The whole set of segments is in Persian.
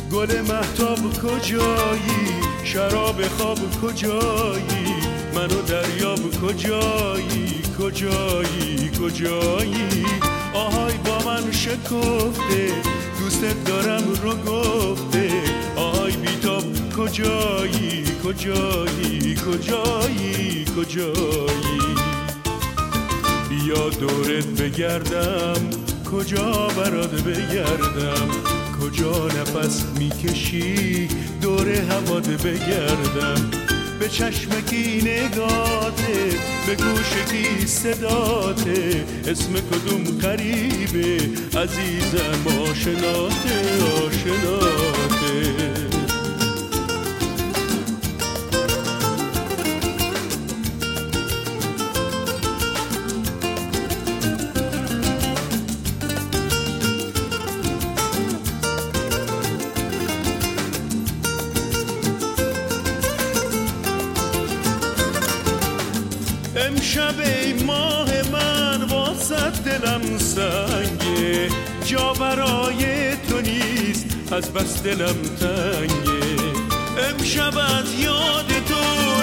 گل مهتاب کجایی، شراب خواب کجایی، منو دریاب کجایی، کجایی کجایی. آهای با من شکفته، دوستت دارم رو گفته. آهای بیتاب کجایی، کجایی کجایی کجایی. بیا دورت بگردم، کجا برات بگردم، کجا نفس میکشی دور هوات بگردم. به چشمکی نگاته، به گوشکی صداته، اسم کدوم قریبه عزیزم آشناته آشناته. امشب ای ماه من واسه دلم سنگه، جا برای تو نیست از بس دلم تنگه. امشب از یاد تو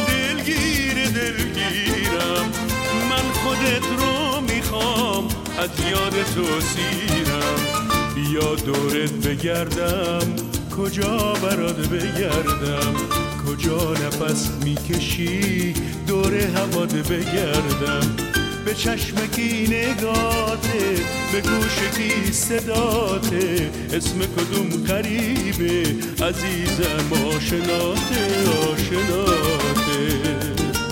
دلگیرم، من خودت رو میخوام از یاد تو سیرم. بیا دورت بگردم، کجا برات بگردم، کجا نفس میکشی دور هوات بگردم. به چشمکی نگاته، به گوشکی صداته، اسم کدوم قریبه عزیزم آشناته آشناته.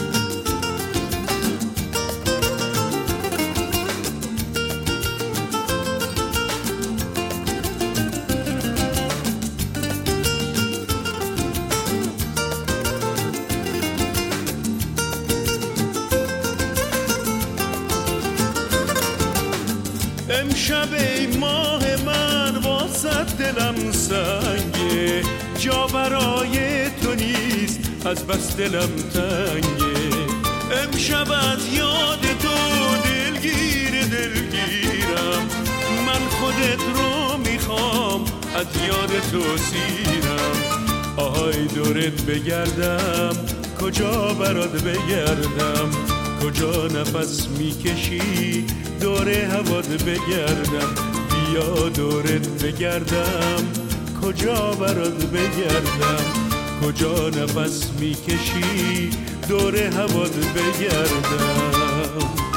امشب ای ماه من واسه دلم سنگه، جا برای تو نیست از بس دلم تنگه. امشب از یاد تو دلگیرم، من خودت رو میخوام از یاد تو سیرم. آهای دورت بگردم، کجا برات بگردم، کجا نفس میکشی دور هوات بگردم. بیا دورت بگردم، کجا برات بگردم، کجا نفس میکشی دور هوات بگردم.